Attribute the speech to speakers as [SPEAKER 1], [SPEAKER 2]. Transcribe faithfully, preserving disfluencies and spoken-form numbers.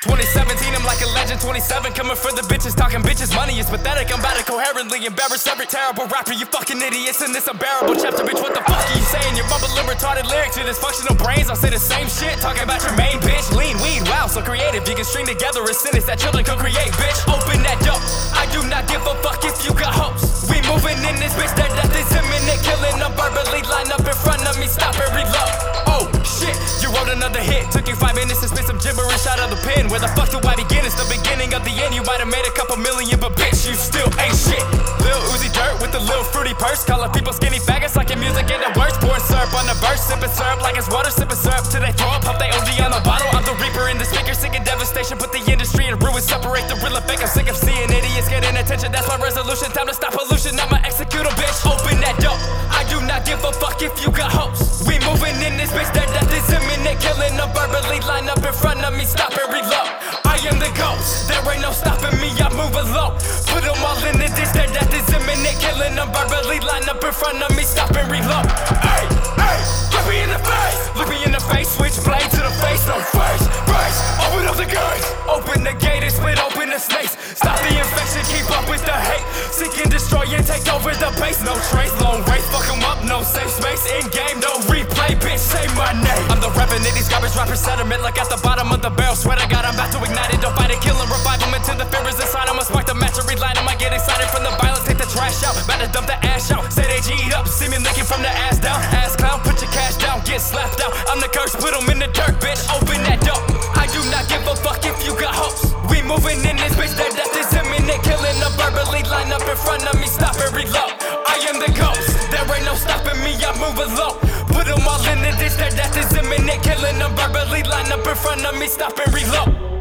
[SPEAKER 1] twenty seventeen, I'm like a legend. Twenty-seven, coming for the bitches, talking bitches. Money is pathetic, I'm about to coherently embarrass every terrible rapper. You fucking idiots in this unbearable chapter, bitch. What the fuck are you saying? You're mumbling retarded lyrics to dysfunctional brains. I'll say the same shit, talking about your main bitch. Lean weed, wow, so creative. You can string together a sentence that children can create, bitch. Open that door, I do not give a fuck if you got hopes. We moving in this bitch, their death is imminent. Killing them verbally, line up in front of me, stop and reload. Oh shit, you wrote another hit. Took you five minutes to spit some gibberish out of the pen. Where the fuck do I begin? It's the beginning of the end. You might have made a couple million, but bitch, you still ain't shit. Lil Uzi Dirt with the little fruity purse, calling people skinny faggots like your music ain't the worst. Pouring syrup on the verse, sipping syrup like it's water, sipping syrup till they throw up, pop they O D on the bottle. I'm the reaper in the speaker, sick of devastation. Put the industry in ruin, separate the real and fake. I'm sick of seeing idiots getting attention. That's my resolution. Time to stop pollution. I'ma execute a bitch. Open that door. I do not give a fuck if you got hopes. We moving in this bitch, their death is imminent. Killing them verbally, line up in front of me, stop and reload. I am the ghost, there ain't no stopping me, I move alone. Put them all in the ditch, their death is imminent. Killing them verbally, line up in front of me, stop and reload. Hey, hey, look me in the face, look me in the face, switch blade to the face, no face, face. Open up the gates, open the gate and split open the snakes. Stop the infection, keep up with the hate. Seek and destroy and take over the base. No trace, long race, fuck them up, no safe space. In game, no replay, bitch, say my name. I'm the reppin' of these garbage rappers sediment. Like at the bottom of the barrel, swear to God I'm about to ignite it. Don't fight it, kill and revive them until the fear is inside. I'ma spark the match and reline. I might get excited from the violence, take the trash out. About to dump the ash out, say they G'd up. See me licking from the ass down. Ass clown, put your cash down, get slapped out. I'm the curse, put them in the dirt, bitch, open that door. I do not give a fuck if you got hopes. We moving in this bitch, their death is imminent. Killing them verbally, line up in front of me, stop and reload. I am the ghost, there ain't no stopping me, I move alone. Put them all in the ditch, their death is imminent. Killing them verbally, line up in front of me, stop and reload.